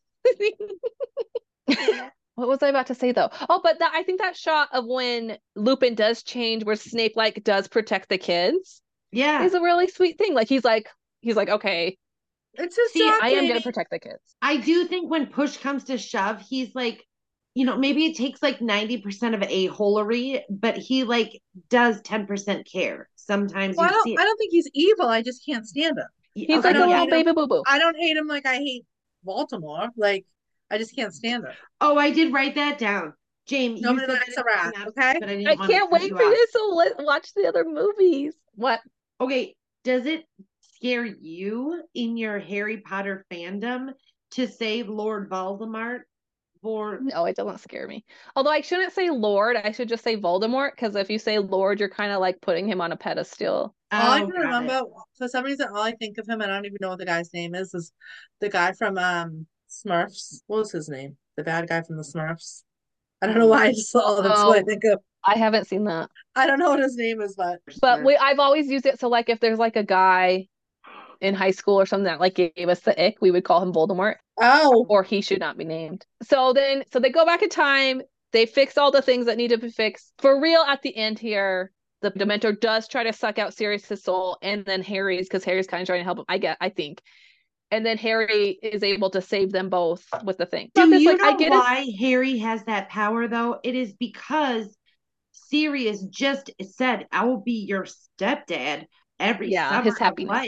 What was I about to say though? Oh, but I think that shot of when Lupin does change, where Snape like does protect the kids, is a really sweet thing. Like he's like, okay, it's just I am gonna protect the kids. I do think when push comes to shove, he's like, maybe it takes like 90% of a-holery, but he like does 10% care. Sometimes I don't think he's evil. I just can't stand him. He's like a little baby boo-boo. I don't hate him like I hate Baltimore. Like, I just can't stand him. Oh, I did write that down. James, nobody likes a rat, okay? But I can't wait for you to watch the other movies. What? Okay, does it scare you in your Harry Potter fandom to say Lord Voldemort? No, it doesn't scare me. Although I shouldn't say Lord, I should just say Voldemort, because if you say Lord, you're kind of like putting him on a pedestal. All I can remember, for some reason, all I think of him, I don't even know what the guy's name is the guy from Smurfs. What was his name? The bad guy from the Smurfs. I don't know why I just saw that's what I think of. I haven't seen that. I don't know what his name is, but I've always used it. So like if there's like a guy in high school or something that like gave us the ick, we would call him Voldemort. Oh. Or he should not be named. So they go back in time, they fix all the things that need to be fixed. For real, at the end here, the Dementor does try to suck out Sirius's soul, and then Harry's, because Harry's kind of trying to help him, I think. And then Harry is able to save them both with the thing. Do you know why Harry has that power, though? It is because Sirius just said, I will be your stepdad every summer his happiness. of life.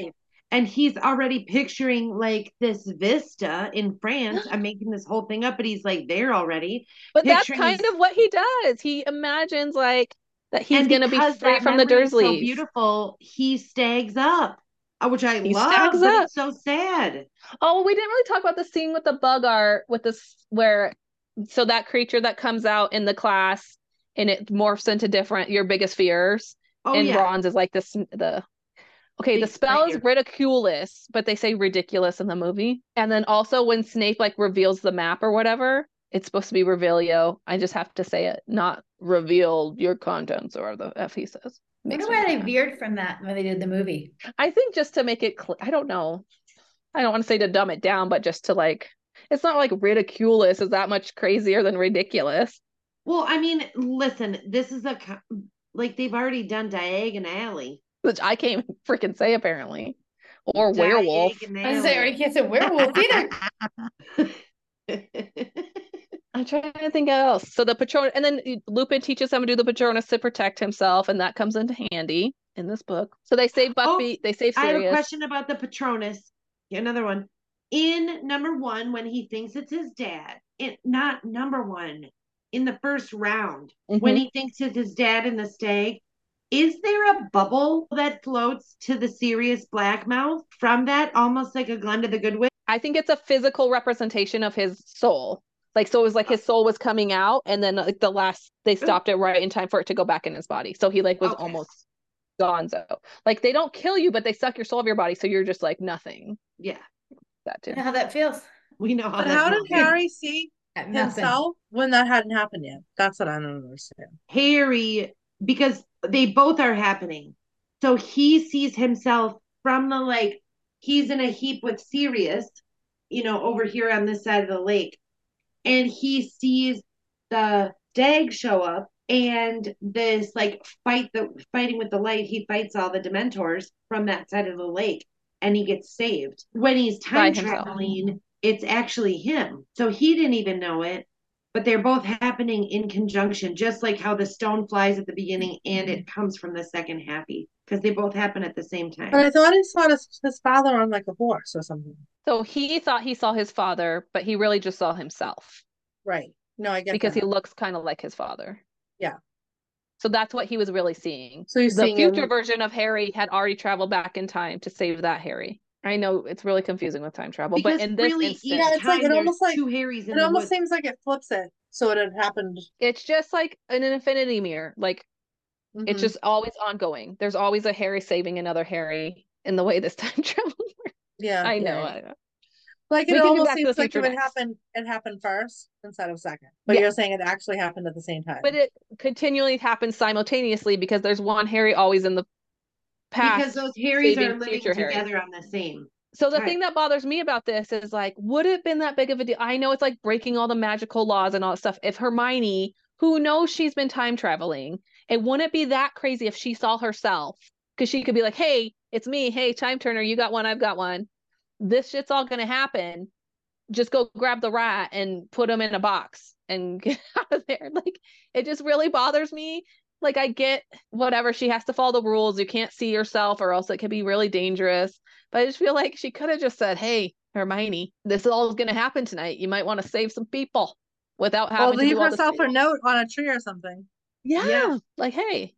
And he's already picturing like this vista in France. I'm making this whole thing up, but he's like there already. But that's Picturing kind his, of what he does. He imagines like that he's and gonna be because free that from the memory is so Dursleys. beautiful, he stags up, which I He love, stacks but up. it's so sad. Oh, we didn't really talk about the scene with the bug art with this where so that creature that comes out in the class and it morphs into different your biggest fears. Oh And yeah, Ron's is like this the okay, the big spell is spider. ridiculous, but they say ridiculous in the movie. And then also when Snape like reveals the map or whatever, it's supposed to be Revelio. I just have to say it, not reveal your contents or the F he says. I Makes wonder me why they mad. veered from that when they did the movie. I think just to make it clear, I don't know. I don't want to say to dumb it down, but just to like, it's not like ridiculous is that much crazier than ridiculous. Well, I mean, listen, this is like they've already done Diagon Alley. Which I can't even freaking say apparently. Or werewolf. I was saying, you can't say werewolf either. I'm trying to think else. So the Patronus, and then Lupin teaches him to do the Patronus to protect himself, and that comes into handy in this book. So they save Buckbeak, they save I have a Sirius. question about the Patronus. Another one. In number one, when he thinks it's his dad, not number one, in the first round, when he thinks it's his dad in the stag, is there a bubble that floats to the Sirius Blackmouth from that, almost like a Glenda the Good Witch? I think it's a physical representation of his soul. Like, so it was like his soul was coming out, and then like they stopped it right in time for it to go back in his body. So he like was almost gonzo. Like they don't kill you, but they suck your soul of your body, so you're just like nothing. Yeah. That too. You know how that feels. We know how But that how feels. did Harry see Nothing. himself when that hadn't happened yet? That's what I don't understand. Harry, because they both are happening. So he sees himself from the like, he's in a heap with Sirius, over here on this side of the lake. And he sees the stag show up and this like fighting with the light. He fights all the Dementors from that side of the lake and he gets saved. When he's time traveling, it's actually him. So he didn't even know it. But they're both happening in conjunction, just like how the stone flies at the beginning and it comes from the second happy, because they both happen at the same time. But I thought he saw his father on like a horse or something. So he thought he saw his father, but he really just saw himself. Right. No, I get because that. he looks kind of like his father. Yeah. So that's what he was really seeing. So he's the future version of Harry had already traveled back in time to save that Harry. I know it's really confusing with time travel, because but in this really, instance, yeah, it's like it almost like two Harrys. It almost seems like it flips it, so it had happened. It's just like an infinity mirror. Like it's just always ongoing. There's always a Harry saving another Harry in the way this time travel works. Yeah, I know. Like it almost seems like it happened first instead of second. But you're saying it actually happened at the same time. But it continually happens simultaneously because there's one Harry always in the past. Because those Harrys are living together on the same. So the thing that bothers me about this is like, would it have been that big of a deal? I know it's like breaking all the magical laws and all that stuff. If Hermione, who knows she's been time traveling, it wouldn't be that crazy if she saw herself. Because she could be like, hey, it's me. Hey, time turner, you got one, I've got one. This shit's all going to happen. Just go grab the rat and put him in a box and get out of there. Like, it just really bothers me. Like, I get whatever, she has to follow the rules. You can't see yourself or else it could be really dangerous. But I just feel like she could have just said, hey, Hermione, this is all going to happen tonight. You might want to save some people without having to leave herself a note on a tree or something. Yeah. Like, hey.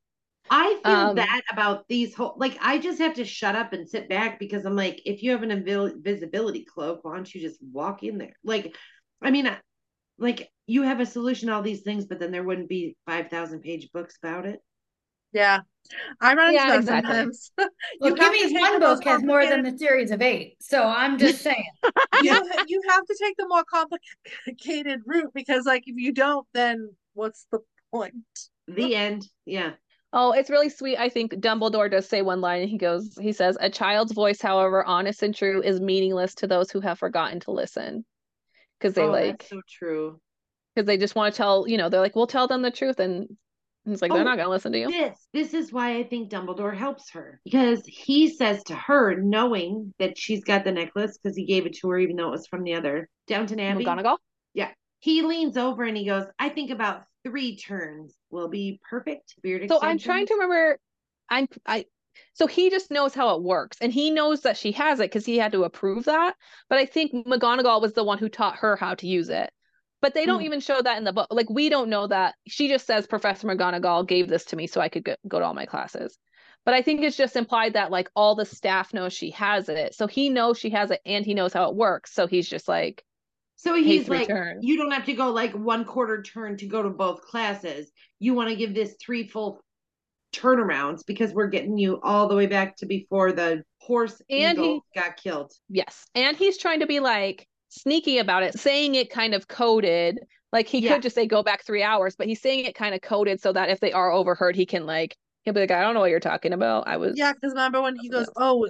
I feel that about these whole, like, I just have to shut up and sit back because I'm like, if you have an invisibility cloak, why don't you just walk in there? Like, I mean, like, you have a solution to all these things, but then there wouldn't be 5,000 page books about it. Yeah. I run into that sometimes. Well, Kimmy's one book has more than the series of 8. So I'm just saying. you have to take the more complicated route because, like, if you don't, then what's the point? The end. Yeah. Oh, it's really sweet. I think Dumbledore does say one line. He says, a child's voice, however honest and true, is meaningless to those who have forgotten to listen. Because they that's so true. Because they just want to tell, they're like, we'll tell them the truth. And it's like, they're not going to listen to you. This is why I think Dumbledore helps her. Because he says to her, knowing that she's got the necklace, because he gave it to her, even though it was from the other Downton Abbey. McGonagall? Yeah. He leans over and he goes, I think about 3 turns will be perfect. So I'm trying to remember. So he just knows how it works, and he knows that she has it because he had to approve that. But I think McGonagall was the one who taught her how to use it. But they don't even show that in the book. Like, we don't know that. She just says Professor McGonagall gave this to me so I could go to all my classes. But I think it's just implied that like all the staff knows she has it. So he knows she has it and he knows how it works. So he's just like, So he's three like, turns. you don't have to go like 1/4 turn to go to both classes. You want to give this 3 full turnarounds because we're getting you all the way back to before the horse And eagle got killed. Yes. And he's trying to be like sneaky about it, saying it kind of coded. Like he could just say go back 3 hours, but he's saying it kind of coded so that if they are overheard, he can like, he'll be like, I don't know what you're talking about. Yeah, because remember when he goes, "Oh,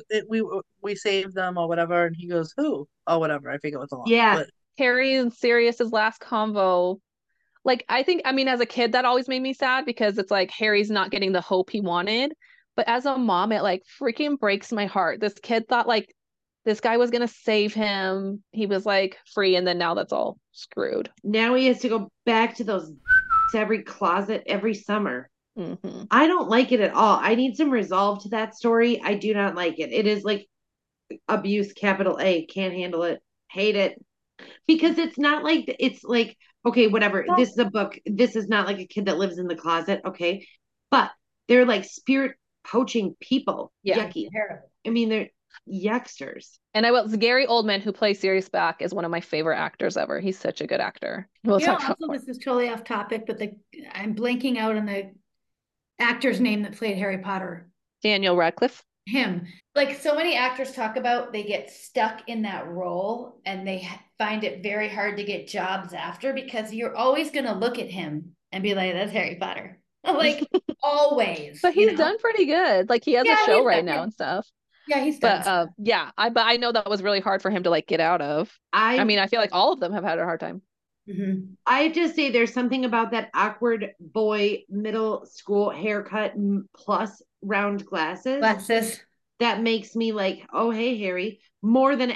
we saved them or whatever," and he goes, "Who?" Oh, whatever. I think it was a lot. Yeah. But Harry and Sirius's last convo. Like, I think, I mean, as a kid, that always made me sad because it's like Harry's not getting the hope he wanted. But as a mom, it like freaking breaks my heart. This kid thought like this guy was gonna save him. He was like free, and then now that's all screwed. Now he has to go back to those every closet every summer. Mm-hmm. I don't like it at all. I need some resolve to that story. I do not like it. It is like abuse, capital A. Can't handle it. Hate it. Because it's not like, it's like, okay, whatever. This is a book. This is not like a kid that lives in the closet. Okay. But they're like spirit poaching people. Yeah. Yucky. I mean, they're yucksters. And Gary Oldman, who plays Sirius Black, is one of my favorite actors ever. He's such a good actor. We'll talk about more. This is totally off topic, but I'm blanking out on the actor's name that played Harry Potter. Daniel Radcliffe. Him. Like so many actors talk about, they get stuck in that role and they find it very hard to get jobs after because you're always going to look at him and be like, that's Harry Potter. Like always. But he's done pretty good. Like he has a show right now and stuff. Yeah, he's done. But but I know that was really hard for him to like get out of. I mean, I feel like all of them have had a hard time. Mm-hmm. I have to say there's something about that awkward boy middle school haircut plus round glasses that makes me like, oh hey Harry, more than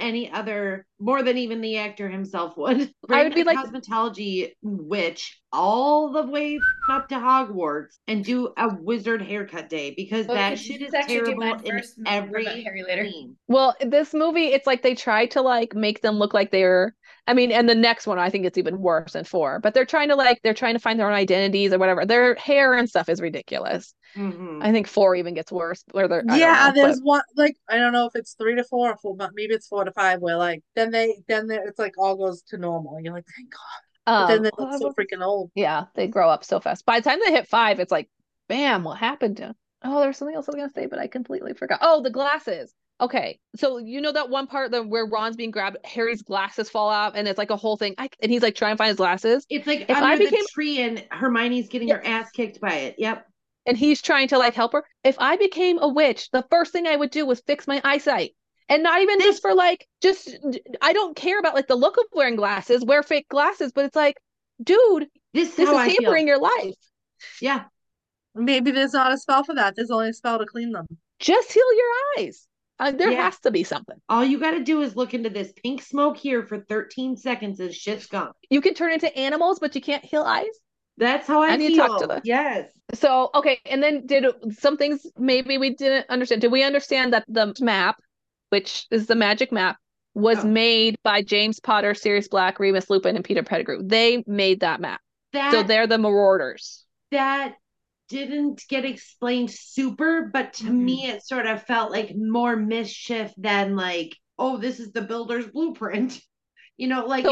even the actor himself would. I would be like cosmetology witch all the way up to Hogwarts and do a wizard haircut day because that shit is terrible in every Harry later. scene. Well, this movie, it's like they tried to like make them look like they're, I mean, and the next one I think it's even worse than 4, but they're trying to find their own identities or whatever. Their hair and stuff is ridiculous. Mm-hmm. I think 4 even gets worse. There's one like I don't know if it's 3 to 4 or 4, but maybe it's 4 to 5 where like then it's like all goes to normal. You're like, thank God. But then they look so freaking old. Yeah, they grow up so fast. By the time they hit 5, it's like, bam, what happened to? Oh, there's something else I was gonna say, but I completely forgot. Oh, the glasses. Okay, so you know that one part where Ron's being grabbed, Harry's glasses fall off, and it's like a whole thing. And he's like trying to find his glasses. It's like under the tree, and Hermione's getting her ass kicked by it. Yep. And he's trying to like help her. If I became a witch, the first thing I would do was fix my eyesight. And not even just for like, I don't care about like the look of wearing glasses, wear fake glasses, but it's like, dude, this is hampering your life. Yeah. Maybe there's not a spell for that. There's only a spell to clean them. Just heal your eyes. There has to be something. All you got to do is look into this pink smoke here for 13 seconds and shit's gone. You can turn into animals, but you can't heal eyes. That's how I feel. You talk to them. Yes. So, okay. And then some things maybe we didn't understand. Did we understand that the map, which is the magic map, was made by James Potter, Sirius Black, Remus Lupin, and Peter Pettigrew? They made that map. So they're the Marauders. That didn't get explained super, but to me it sort of felt like more mischief than like, oh, this is the builder's blueprint. You know, like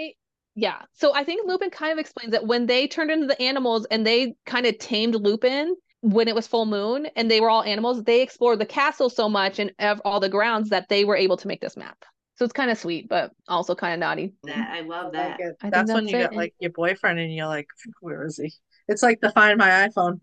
so I think Lupin kind of explains that when they turned into the animals and they kind of tamed Lupin when it was full moon and they were all animals, they explored the castle so much and all the grounds that they were able to make this map. So it's kind of sweet, but also kind of naughty. I love that. That's when you get like your boyfriend and you're like, where is he? It's like the Find My iPhone.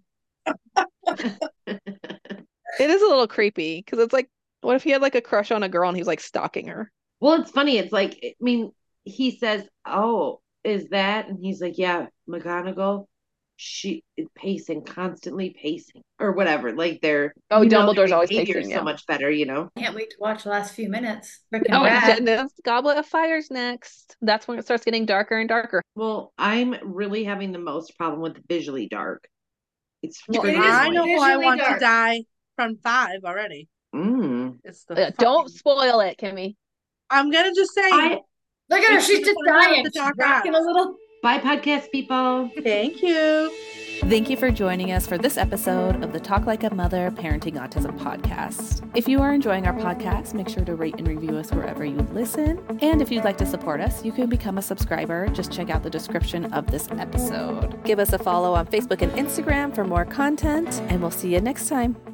It is a little creepy because it's like, what if he had like a crush on a girl and he was like stalking her? Well, it's funny. It's like, I mean, he says, oh, is that? And he's like, yeah, McGonagall, she is constantly pacing or whatever. Like Dumbledore's always pacing. So much better, you know? Can't wait to watch the last few minutes. Goodness. Goblet of Fire's next. That's when it starts getting darker and darker. Well, I'm really having the most problem with visually dark. I know who I want to die. from 5 already. It's the Don't spoil it, Kimmy. I'm gonna just say Look at her, she's just dying. She's rocking a little. Bye, podcast people. Thank you. Thank you for joining us for this episode of the Talk Like a Mother Parenting Autism podcast. If you are enjoying our podcast, make sure to rate and review us wherever you listen. And if you'd like to support us, you can become a subscriber. Just check out the description of this episode. Give us a follow on Facebook and Instagram for more content, and we'll see you next time.